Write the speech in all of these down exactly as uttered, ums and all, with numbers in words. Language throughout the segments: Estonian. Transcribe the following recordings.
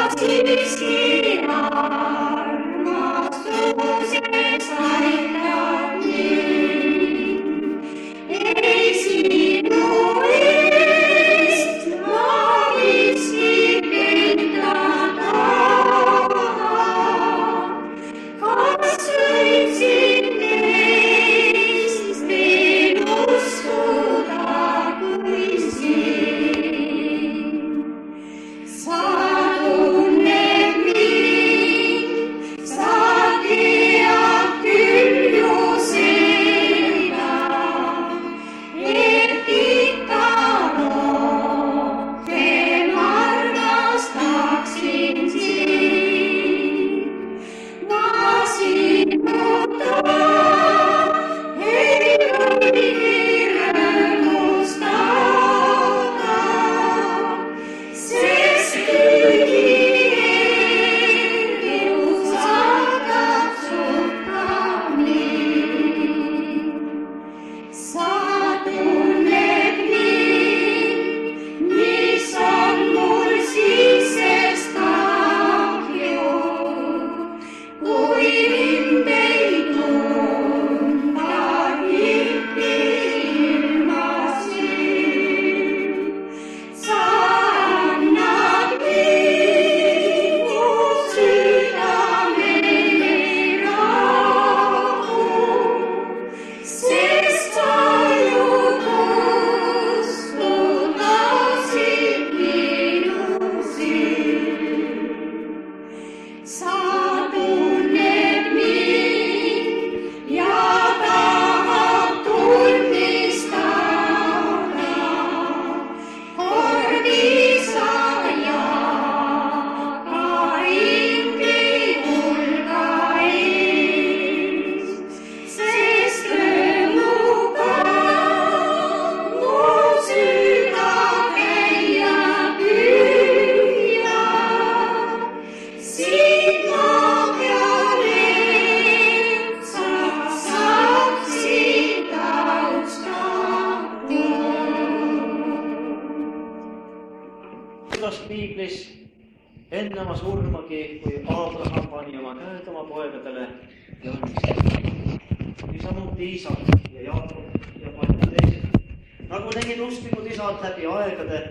enne oma surmagi, kui Abraham pani oma käed oma poegadele ja õnnistas. Niisamuti Iisak ja Jaakob ja paljud teised, nagu tegid usklikud isad läbi aegade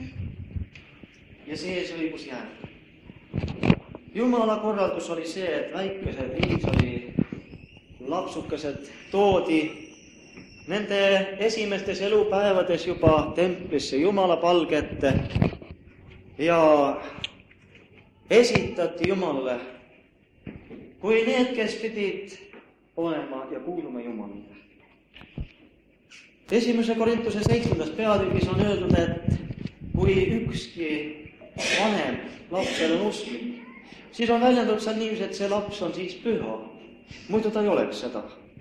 ja sees õigus jääda. Jumala korraldus oli see, et väikesed Iisraeli lapsukesed toodi nende esimestes elupäevades juba templisse Jumala palge ette ja esitati Jumalale kui need, kes pidid olema ja kuuluma Jumalale. Esimese Korintuse seitsmendas peatükis on öeldud, et kui ükski vanem lapsel on usklik, siis on väljendatud seal niiviisi, et see laps on siis püha. Muidu ta ei oleks seda.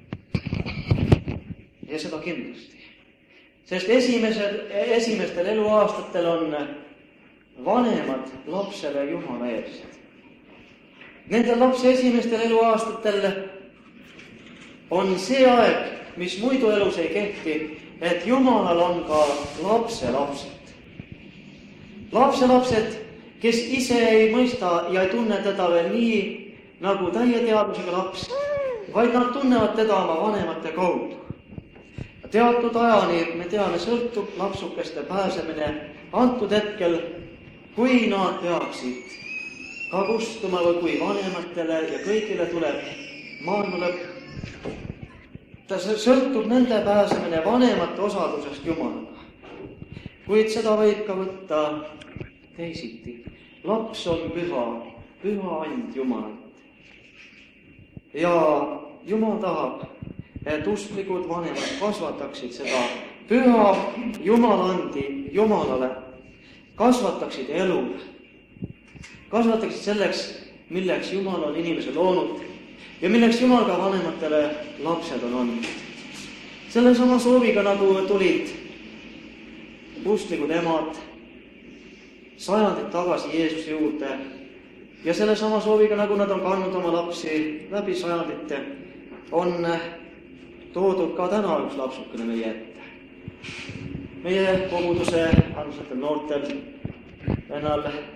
Ja seda kindlasti. Sest esimesel, esimestel eluaastatel on vanemad lapsele Jumala eest. Nendel lapse esimestel eluaastatel on see aeg, mis muidu elus ei kehti, et Jumalal on ka lapse lapsed. Lapse lapsed, kes ise ei mõista ja ei tunne teda veel nii nagu täie teadmisega laps, vaid nad tunnevad teda oma vanemate kaudu. Teatud ajani, me teame, sõltub lapsukeste pääsemine antud hetkel, kui nad peaksid ka kustuma või kui vanematele ja kõigile tuleb maailma lõpp. Ta sõltub nende pääsemine vanemate osadusest Jumalaga. Kuid seda võib ka võtta teisiti. Laps on püha, püha and Jumalat. Ja Jumal tahab, et usklikud vanemad kasvataksid seda püha Jumalandi Jumalale, kasvataksid elu, kasvataksid selleks, milleks Jumal on inimese loonud ja milleks Jumal ka vanematele lapsed on andnud. Selle sama sooviga, nagu tulid usklikud emad sajandid tagasi Jeesuse juurde ja selle sama sooviga, nagu nad on kandnud oma lapsi läbi sajandite, on toodud ka täna üks lapsukene meie ette. Meie koguduse armsatel noortel vennal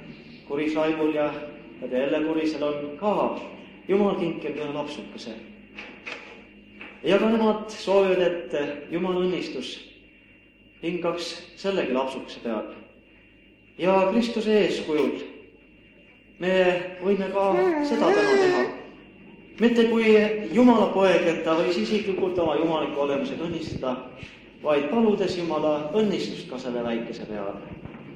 Kurisraibul ja, ja Teele Kurisel on ka Jumal kinkel ühe lapsukese. Ja ka nemad soovivad, et Jumal õnnistus hingaks sellegi lapsukese peal. Ja Kristuse eeskujul me võime ka seda täna teha. Mitte kui Jumala poeg, et ta võis isiklikult oma jumaliku olemusega õnnistada, vaid paludes Jumala õnnistust ka selle väikese peale.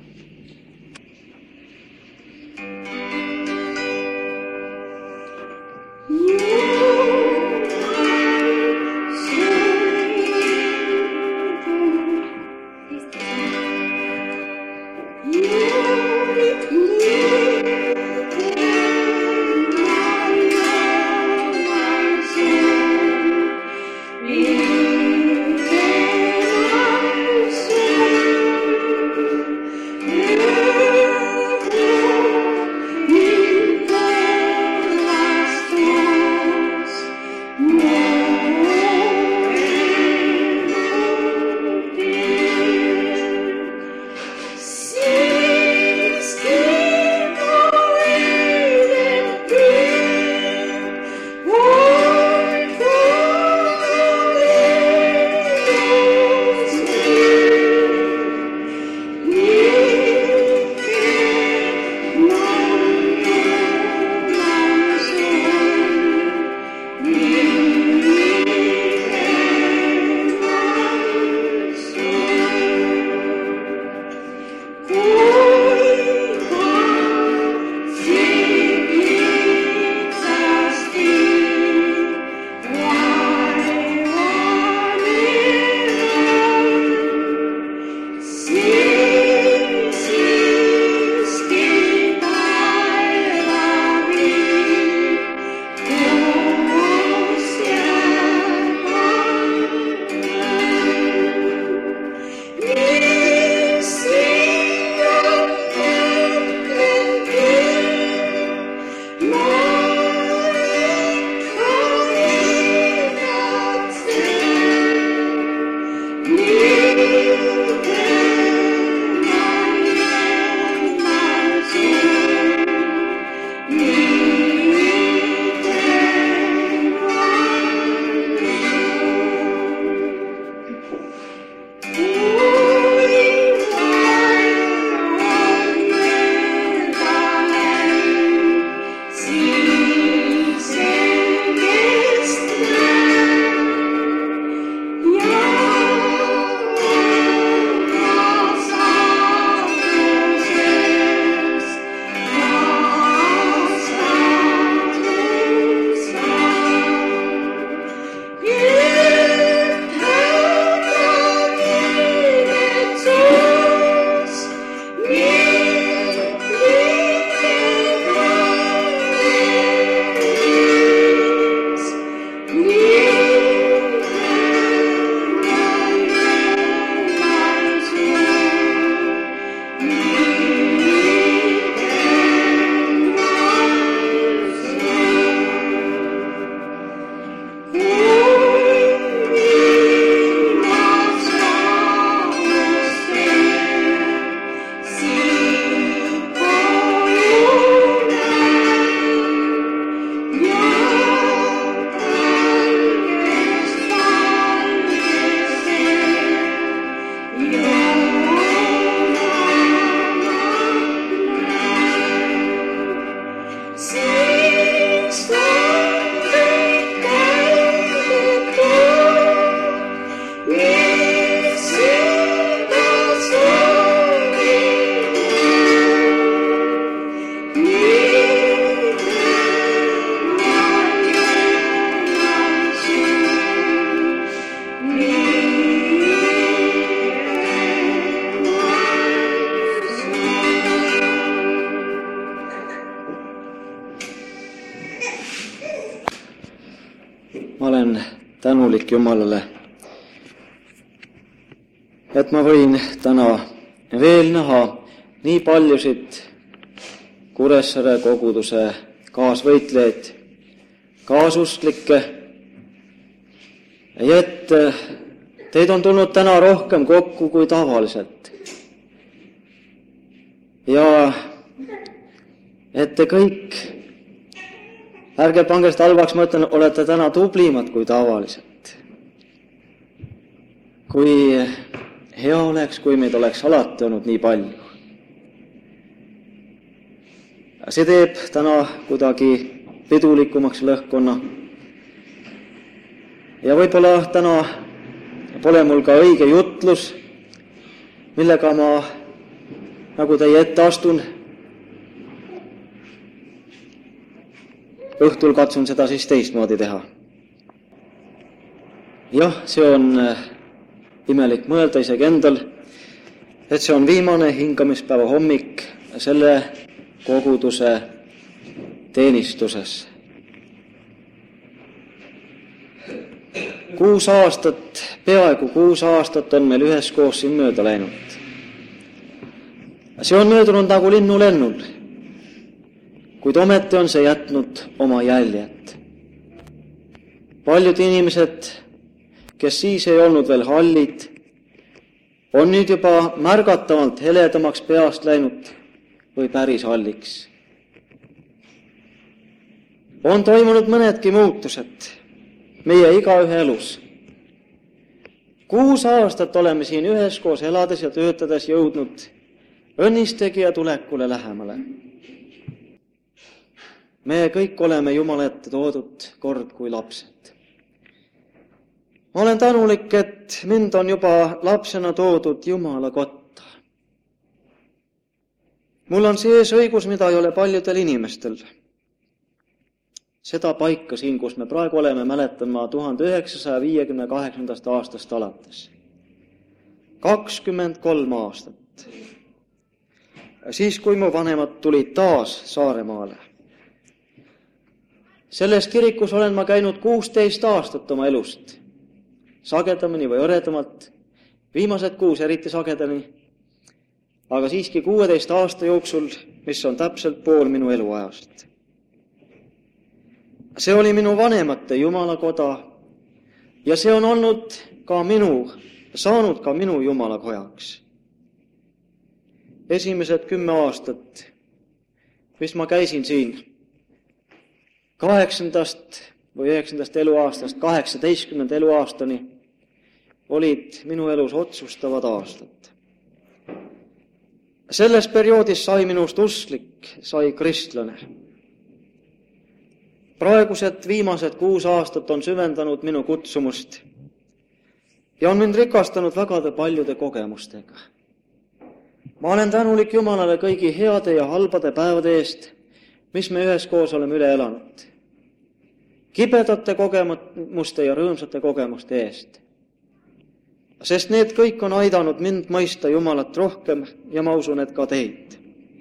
ma olen tänulik Jumalale, et ma võin täna veel näha nii paljusid Kuressaare koguduse kaasvõitlejaid, kaasusklikke, ja et teid on tulnud täna rohkem kokku kui tavaliselt. Ja et te kõik, ärge pange seda halvaks, ma ütlen, olete täna tublimad kui tavaliselt. Kui hea oleks, kui meid oleks alati olnud nii palju. See teeb täna kuidagi pidulikumaks lõhkonna. Ja võib-olla täna pole mul ka õige jutlus, millega ma nagu teie ette astun. Õhtul katsun seda siis teistmoodi teha. Jah, see on imelik mõelda isegi endal, et see on viimane hingamispäeva hommik selle koguduse teenistuses. Kuus aastat, peaaegu kuus aastat on meil üheskoos siin mööda läinud. See on möödunud nagu linnulennul, kuid ometi on see jätnud oma jäljet. Paljud inimesed, kes siis ei olnud veel hallid, on nüüd juba märgatavalt heledamaks peast läinud või päris halliks. On toimunud mõnedki muutused meie igaühe elus. Kuus aastat oleme siin üheskoos elades ja töötades jõudnud õnnistegija tulekule lähemale. Me kõik oleme Jumala ette toodud kord kui lapsed. Ma olen tänulik, et mind on juba lapsena toodud Jumala kotta. Mul on sees õigus, mida ei ole paljudel inimestel. Seda paika siin, kus me praegu oleme, mäletan ma tuhande üheksasaja viiekümne kaheksandast aastast alates. kakskümmend kolm aastat. Siis, kui mu vanemad tulid taas Saaremaale. Selles kirikus olen ma käinud kuusteist aastat oma elust. Sagedamini või õredamalt, viimased kuus eriti sagedamini, aga siiski kuueteist aasta jooksul, mis on täpselt pool minu eluajast. See oli minu vanemate Jumalakoda ja see on olnud ka minu, saanud ka minu Jumalakojaks. Esimesed kümme aastat, mis ma käisin siin, kaheksandast või üheksandast eluaastast kaheksateistkümnenda eluaastani, olid minu elus otsustavad aastad. Selles perioodis sai minust usklik, sai kristlane. Praegused viimased kuus aastat on süvendanud minu kutsumust ja on mind rikastanud vägade paljude kogemustega. Ma olen tänulik Jumalale kõigi heade ja halbade päevade eest, mis me üheskoos oleme üle elanud. Kibedate kogemuste ja rõõmsate kogemuste eest. Sest need kõik on aidanud mind mõista Jumalat rohkem ja ma usun, et ka teid.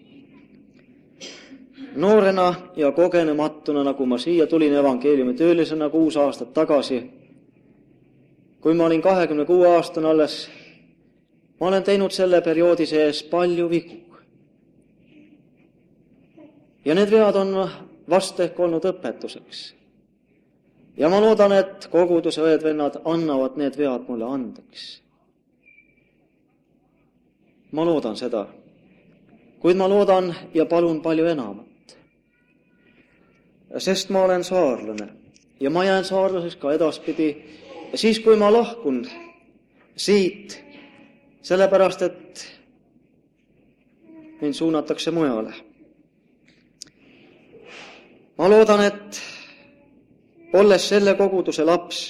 Noorena ja kogenematuna, nagu ma siia tulin evangeeliumi töölisena kuus aastat tagasi, kui ma olin kahekümne kuue aastane alles, ma olen teinud selle perioodi sees palju vigu. Ja need vead on vast ehk olnud õpetuseks. Ja ma loodan, et koguduse õed-vennad annavad need vead mulle andeks. Ma loodan seda, kuid ma loodan ja palun palju enamat. Sest ma olen saarlane ja ma jään saarlaseks ka edaspidi, siis kui ma lahkun siit, sellepärast et mind suunatakse mujale. Ma loodan, et olles selle koguduse laps,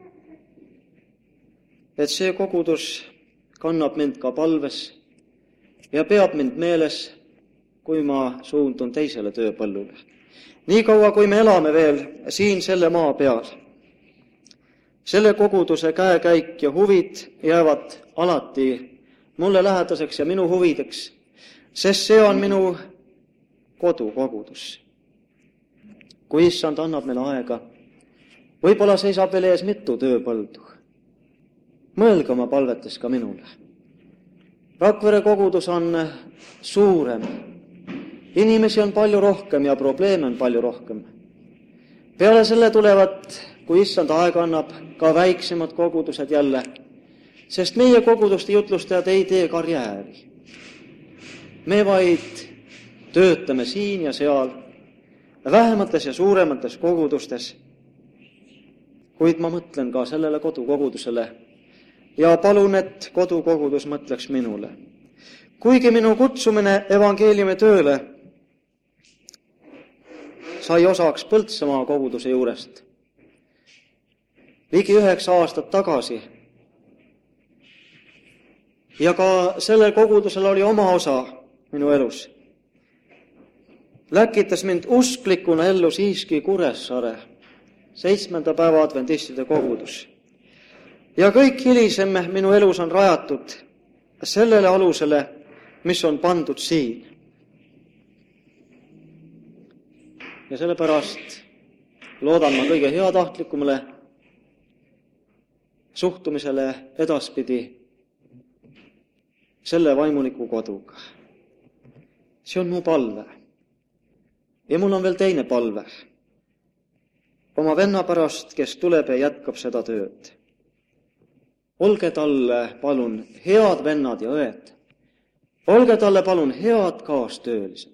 et see kogudus kannab mind ka palves ja peab mind meeles, kui ma suundun teisele tööpõllule. Nii kaua, kui me elame veel siin selle maa peal, selle koguduse käekäik ja huvid jäävad alati mulle lähedaseks ja minu huvideks, sest see on minu kodukogudus. Kui issand annab meile aega, võib-olla seisab veel ees mitu tööpõldu. Mõelge oma palvetes ka minule. Rakvere kogudus on suurem. Inimesi on palju rohkem ja probleeme on palju rohkem. Peale selle tulevad, kui issand aega annab, ka väiksemad kogudused jälle, sest meie koguduste jutlustajad ei tee karjääri. Me vaid töötame siin ja seal, vähemates ja suuremates kogudustes, kuid ma mõtlen ka sellele kodukogudusele ja palun, et kodukogudus mõtleks minule. Kuigi minu kutsumine evangeeliumi tööle sai osaks Põltsamaa koguduse juurest ligi üheksa aastat tagasi ja ka sellel kogudusel oli oma osa minu elus, läkitas mind usklikuna ellu siiski Kuressaare seitsmenda päeva adventistide kogudus. Ja kõik hilisem minu elus on rajatud sellele alusele, mis on pandud siin. Ja sellepärast loodan ma kõige heatahtlikumale suhtumisele edaspidi selle vaimuliku koduga. See on mu palve. Ja mul on veel teine palve. Oma venna pärast, kes tuleb ja jätkab seda tööd. Olge talle palun head vennad ja õed. Olge talle palun head kaastöölised.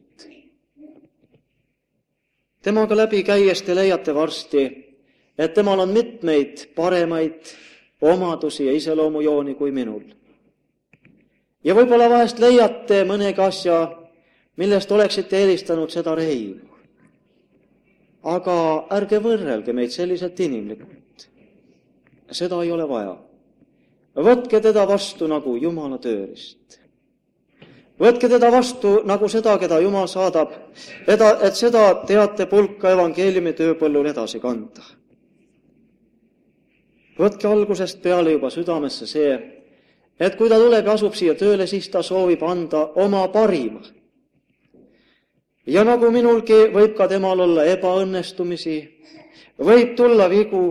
Temaga läbi käies te leiate varsti, et temal on mitmeid paremaid omadusi ja iseloomujooni kui minul. Ja võib-olla vahest leiate mõnegi asja, millest oleksite eelistanud seda Reinu. Aga ärge võrrelge meid selliselt inimlikult. Seda ei ole vaja. Võtke teda vastu nagu Jumala töölist. Võtke teda vastu nagu seda, keda Jumal saadab, et seda teate pulka evangeeliumi tööpõllul edasi kanda. Võtke algusest peale juba südamesse see, et kui ta tuleb ja asub siia tööle, siis ta soovib anda oma parima. Ja nagu minulgi võib ka temal olla ebaõnnestumisi, võib tulla vigu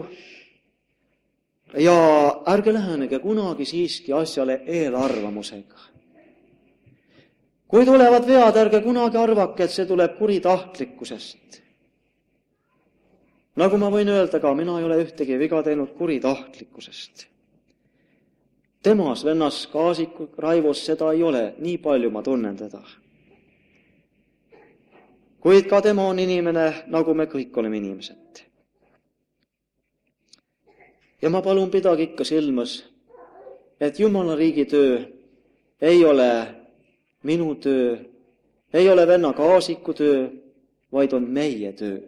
ja ärge lähenege kunagi siiski asjale eelarvamusega. Kui tulevad vead, ärge kunagi arvake, et see tuleb kuritahtlikkusest. Nagu ma võin öelda ka, mina ei ole ühtegi viga teinud kuritahtlikkusest. Temas, vennas Kaasiku Raivos seda ei ole, nii palju ma tunnen teda. Kuid ka tema on inimene, nagu me kõik oleme inimesed. Ja ma palun pidagi ikka silmas, et Jumala riigi töö ei ole minu töö, ei ole venna Kaasiku töö, vaid on meie töö.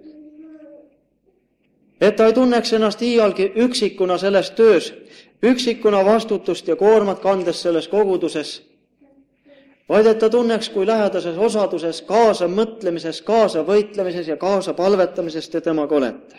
Et ta ei tunneks ennast iialgi üksikuna selles töös, üksikuna vastutust ja koormat kandes selles koguduses, vaid et ta tunneks kui lähedases osaduses, kaasa mõtlemises, kaasa võitlemises ja kaasa palvetamises te temaga olete.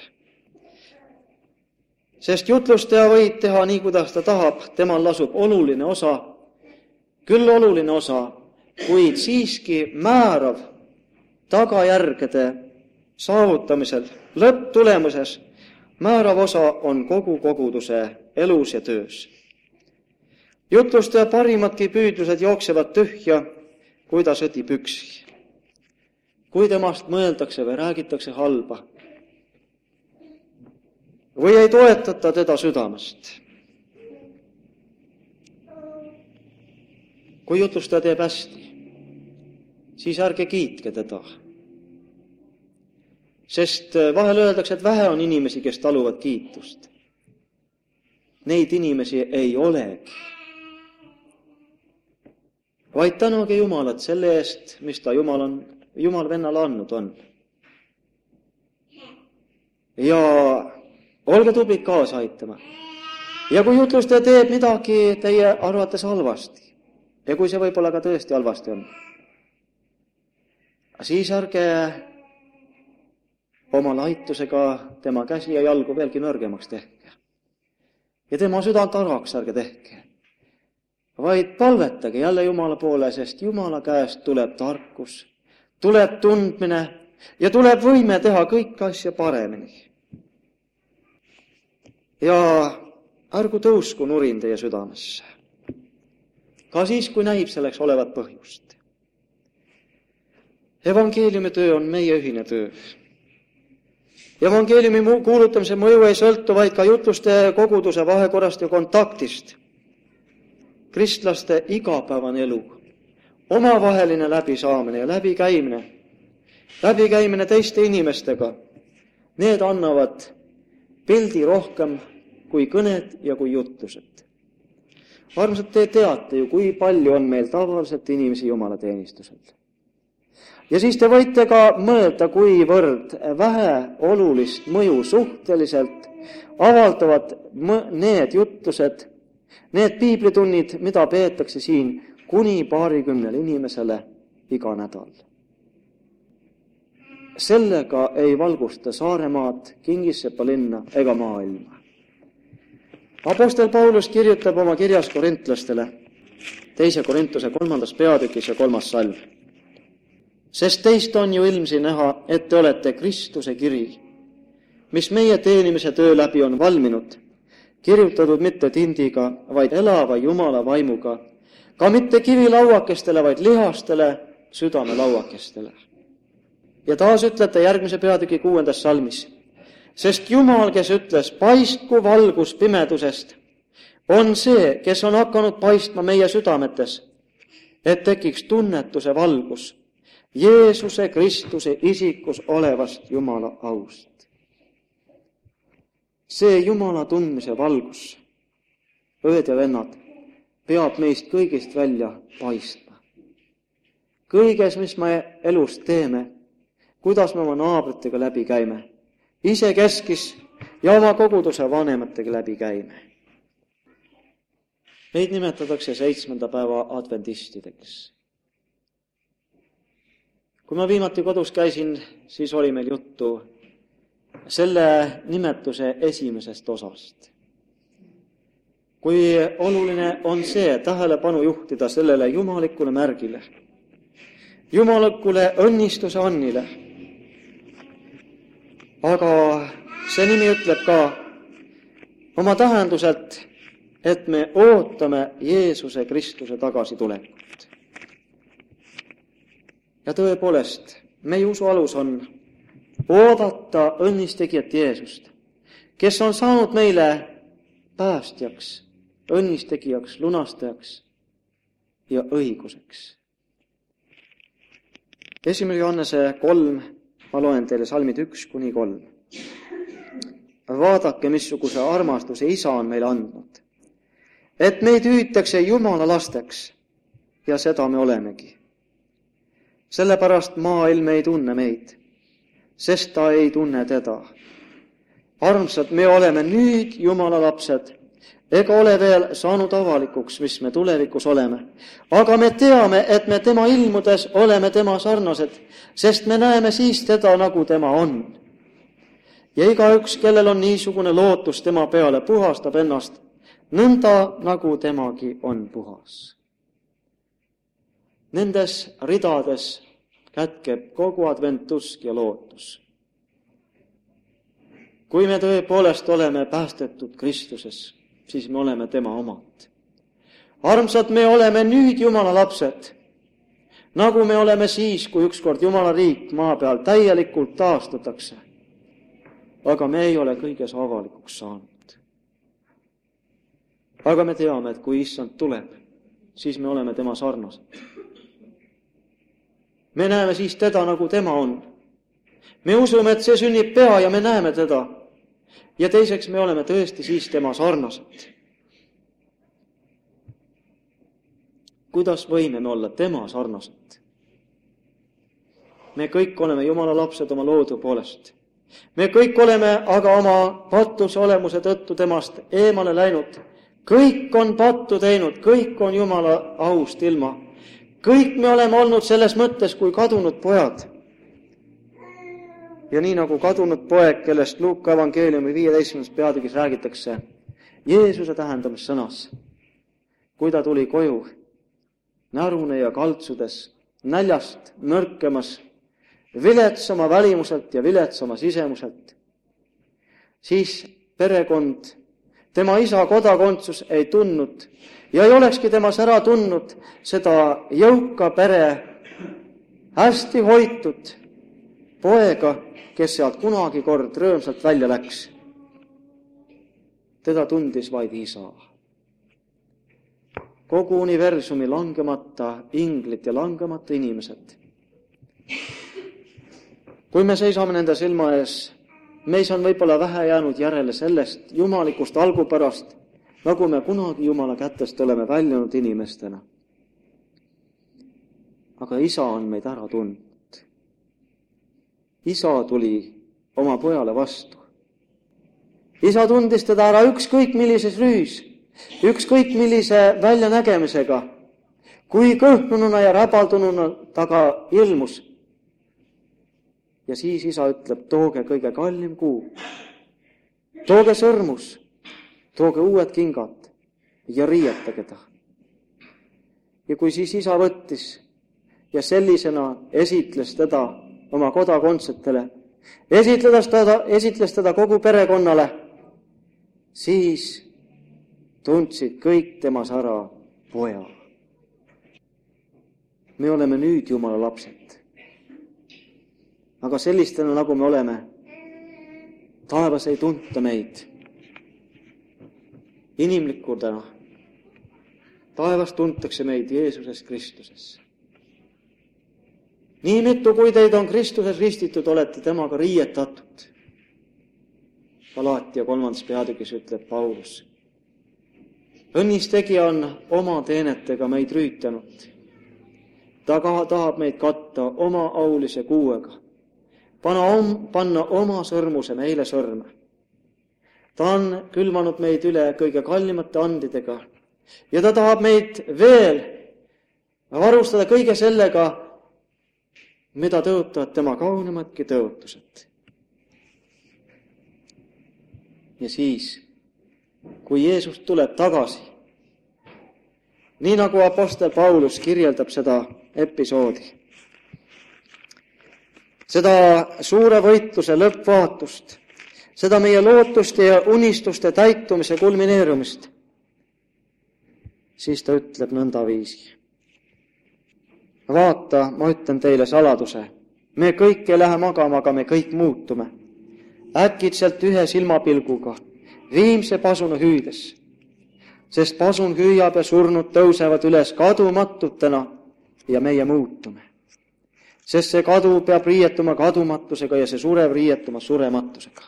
Sest jutlustaja võib teha nii, kuidas ta tahab, temal lasub oluline osa, küll oluline osa, kuid siiski määrav tagajärgede saavutamisel, lõpptulemuses, määrav osa on kogu koguduse elus ja töös. Jutlustaja parimatki püüdlused jooksevad tühja, kui ta sõtib üksi. Kui temast mõeldakse või räägitakse halba, või ei toetata teda südamest. Kui jutlustaja teeb hästi, siis ärge kiitke teda. Sest vahel öeldakse, et vähe on inimesi, kes taluvad kiitust. Neid inimesi ei olegi. Vaid tänage Jumalat selle eest, mis ta Jumal, on, Jumal vennale andnud on. Ja olge tublid kaasa aitama. Ja kui jutlustaja teeb midagi teie arvates halvasti, ja kui see võib-olla ka tõesti halvasti on, siis ärge oma laitusega tema käsi ja jalgu veelgi nõrgemaks tehke. Ja tema südant arvaks ärge tehke. Vaid palvetage jälle Jumala poole, sest Jumala käest tuleb tarkus, tuleb tundmine ja tuleb võime teha kõik asja paremini. Ja ärgu tõusku nurin teie südamesse. Ka siis, kui näib selleks olevat põhjust. Evangeeliumi töö on meie ühine töö. Evangeeliumi kuulutamise mõju ei sõltu vaid ka jutluste koguduse vahekorrast ja kontaktist. Kristlaste igapäevane elu omavaheline läbisaamine ja läbikäimine, läbikäimine teiste inimestega, need annavad pildi rohkem kui kõned ja kui jutlused. Armsad, te teate ju, kui palju on meil tavaliselt inimesi Jumala teenistusel. Ja siis te võite ka mõelda, kuivõrd vähe olulist mõju suhteliselt avaldavad need jutlused, need piiblitunnid, mida peetakse siin kuni paarikümnele inimesele iga nädal. Sellega ei valgusta Saaremaad, Kingissepa linna ega maailma. Apostel Paulus kirjutab oma kirjas korintlastele, teise Korintuse kolmandas peatükis ja kolmas salm. Sest teist on ju ilmsi näha, et te olete Kristuse kiri, mis meie teenimise töö läbi on valminud, kirjutatud mitte tindiga, vaid elava Jumala vaimuga, ka mitte kivilauakestele, vaid lihastele südamelauakestele. Ja taas ütlete järgmise peatüki kuuendas salmis, sest Jumal, kes ütles, paistku valgus pimedusest, on see, kes on hakanud paistma meie südametes, et tekiks tunnetuse valgus Jeesuse Kristuse isikus olevast Jumala aust. See Jumala tundmise valgus, õed ja vennad, peab meist kõigist välja paistma. Kõiges, mis me elus teeme, kuidas me oma naabritega läbi käime, ise keskis ja oma koguduse vanematega läbi käime. Meid nimetatakse seitsmenda päeva adventistideks. Kui ma viimati kodus käisin, siis oli meil juttu selle nimetuse esimesest osast. Kui oluline on see tähelepanu juhtida sellele jumalikule märgile, jumalikule õnnistuse annile. Aga see nimi ütleb ka oma tähenduselt, et me ootame Jeesuse Kristuse tagasitulekut. Ja tõepoolest, meie usu alus on oodata õnnistegijat Jeesust, kes on saanud meile päästjaks, õnnistegijaks, lunastajaks ja õiguseks. Esimene Johannese kolm, ma loen teile salmid üks kuni kolm. Vaadake, missuguse armastuse Isa on meile andnud, et meid hüütakse Jumala lasteks ja seda me olemegi. Sellepärast maailm ei tunne meid, sest ta ei tunne teda. Armsad, me oleme nüüd Jumala lapsed, ega ole veel saanud avalikuks, mis me tulevikus oleme. Aga me teame, et me tema ilmudes oleme tema sarnased, sest me näeme siis teda, nagu tema on. Ja igaüks, kellel on niisugune lootus tema peale, puhastab ennast, nõnda nagu temagi on puhas. Nendes ridades kätkeb kogu adventusk ja lootus. Kui me tõepoolest oleme päästetud Kristuses, siis me oleme tema omad. Armsad, me oleme nüüd Jumala lapsed, nagu me oleme siis, kui ükskord Jumala riik maa peal täielikult taastatakse. Aga me ei ole kõiges avalikuks saanud. Aga me teame, et kui issand tuleb, siis me oleme tema sarnased. Me näeme siis teda, nagu tema on. Me usume, et see sünnib pea ja me näeme teda. Ja teiseks me oleme tõesti siis tema sarnased. Kuidas võime me olla tema sarnased? Me kõik oleme Jumala lapsed oma loodu poolest. Me kõik oleme aga oma pattuse olemuse tõttu temast eemale läinud. Kõik on pattu teinud, kõik on Jumala aust ilma. Kõik me oleme olnud selles mõttes kui kadunud pojad. Ja nii nagu kadunud poeg, kellest Luuka evangeeliumi viieteistkümnendas peatükis räägitakse, Jeesuse tähendamas sõnas, kui ta tuli koju, närune ja kaltsudes, näljast nõrkemas, viletsama välimuselt ja viletsama sisemuselt, siis perekond, tema isa kodakondsus ei tundnud ja ei olekski temas ära tundnud seda jõuka pere hästi hoitud poega, kes sealt kunagi kord rõõmsalt välja läks. Teda tundis vaid isa. kogu universumi langemata inglid ja langemata inimesed. Kui me seisame nende silma ees, meis on võib-olla vähe jäänud järele sellest jumalikust algupärast, nagu me kunagi Jumala kätest oleme väljunud inimestena. Aga isa on meid ära tundnud. Isa tuli oma pojale vastu. Isa tundis teda ära ükskõik millises rüüs, ükskõik millise väljanägemisega, kui kõhnununa ja räbaldununa taga ilmus. Ja siis isa ütleb, tooge kõige kallim kuu, tooge sõrmus, tooge uued kingad ja riietage ta. Ja kui siis isa võttis ja sellisena esitles teda oma kodakondsetele, esitles teda, esitles teda kogu perekonnale, siis tundsid kõik temas ära poja. Me oleme nüüd Jumala lapsed. Aga sellistena, nagu me oleme, taevas ei tunta meid. Inimlikudena taevas tuntakse meid Jeesuses Kristuses. Nii mitu, kui teid on Kristuses ristitud, olete temaga riietatud. Galaatia kolmandas peatükis ütleb Paulus. Õnnistegija on oma teenetega meid rüütanud. Ta tahab meid katta oma aulise kuuega. Panna, om, panna oma sõrmuse meile sõrme. Ta on külvanud meid üle kõige kallimate andidega. Ja ta tahab meid veel varustada kõige sellega, mida tõotavad tema kaunemadki tõotused. Ja siis, kui Jeesus tuleb tagasi, nii nagu apostel Paulus kirjeldab seda episoodi, seda suure võitluse lõppvaatust, seda meie lootuste ja unistuste täitumise kulmineerumist, siis ta ütleb nõnda viisi. Vaata, ma ütlen teile saladuse, me kõik ei lähe magama, aga me kõik muutume. Äkitselt ühe silmapilguga, viimse pasuna hüüdes, sest pasun hüüab ja surnud tõusevad üles kadumatutena ja meie muutume. Sest see kadu peab riietuma kadumatusega ja see surev riietuma surematusega.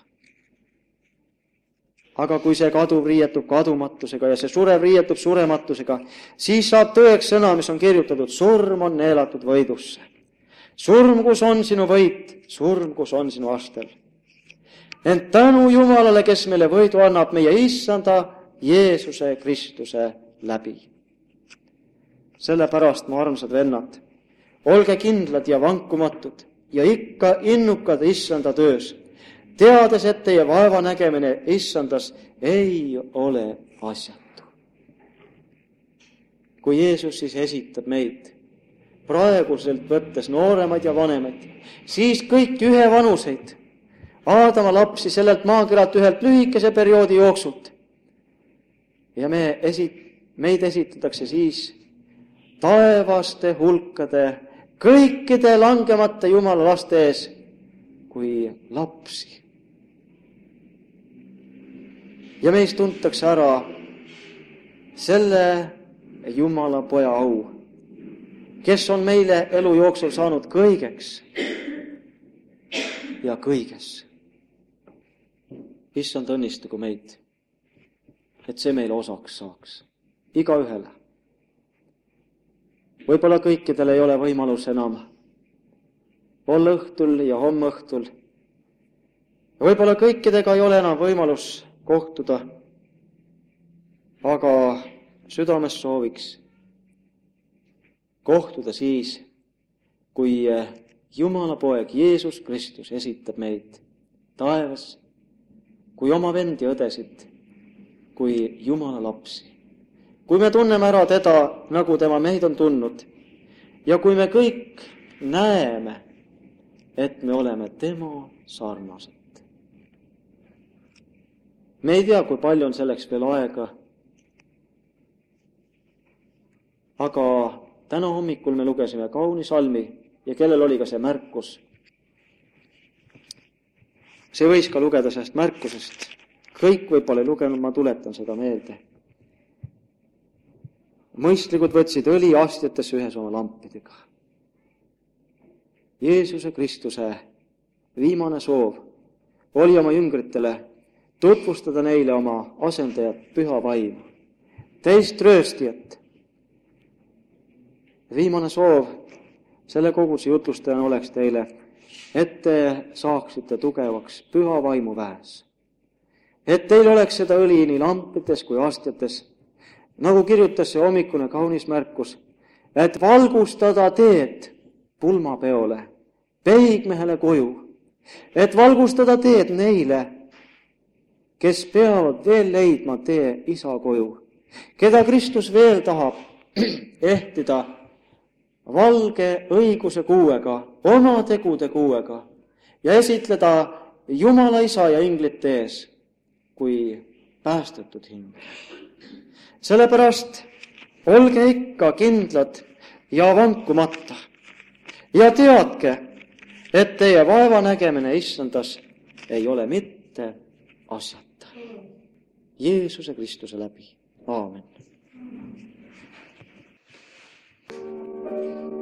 Aga kui see kadu riietub kadumatusega ja see surev riietub surematusega, siis saab tõeks sõna, mis on kirjutatud, surm on neelatud võidusse. Surm, kus on sinu võit, surm, kus on sinu astel. Ent tänu Jumalale, kes meile võidu annab meie issanda Jeesuse Kristuse läbi. Sellepärast, mu armsad vennad, olge kindlad ja vankumatud ja ikka innukad issanda töös, teades, et teie vaeva nägemine issandas ei ole asjatu. Kui Jeesus siis esitab meid praeguselt võttes nooremaid ja vanemaid, siis kõik ühe vanuseid, Aadama lapsi sellelt maakiralt ühelt lühikese perioodi jooksult. Ja me esit, meid esitatakse siis taevaste hulkade, kõikide langemata Jumala laste ees kui lapsi. Ja meist tuntakse ära selle Jumala poja au, kes on meile elu jooksul saanud kõigeks ja kõiges. Issand õnnistagu meid, et see meile osaks saaks, iga ühele. Võib-olla kõikidel ei ole võimalus enam olla õhtul ja homme õhtul. Võib-olla kõikidega ei ole enam võimalus kohtuda, aga südames sooviks kohtuda siis, kui Jumala poeg Jeesus Kristus esitab meid taevas, kui oma vendi õdesid, kui Jumala lapsi. Kui me tunneme ära teda, nagu tema meid on tundnud, ja kui me kõik näeme, et me oleme tema sarnased. Me ei tea, kui palju on selleks veel aega, aga täna hommikul me lugesime kauni salmi ja kellel oli ka see märkus. See võis ka lugeda sellest märkusest. Kõik võib-olla lugenud, ma tuletan seda meelde. mõistlikud võtsid õli astjatesse ühes oma lampidega. Jeesuse Kristuse viimane soov oli oma jüngritele tutvustada neile oma asendajat püha vaimu, teist rööstijat. Viimane soov selle koguse jutlustajana oleks teile, et te saaksite tugevaks püha vaimu väes. Et teil oleks seda õli nii lampides kui astjates, nagu kirjutas see hommikune kaunis märkus, et valgustada teed pulmapeole, peigmehele koju, et valgustada teed neile, kes peavad veel leidma tee isa koju, keda Kristus veel tahab ehtida valge õiguse kuuega, oma tegude kuuega ja esitleda Jumala isa ja inglite ees kui päästetud hing. Sellepärast olge ikka kindlad ja vankumata ja teadke, et teie vaevanägemine issandas ei ole mitte asjata. Jeesuse Kristuse läbi. Aamen.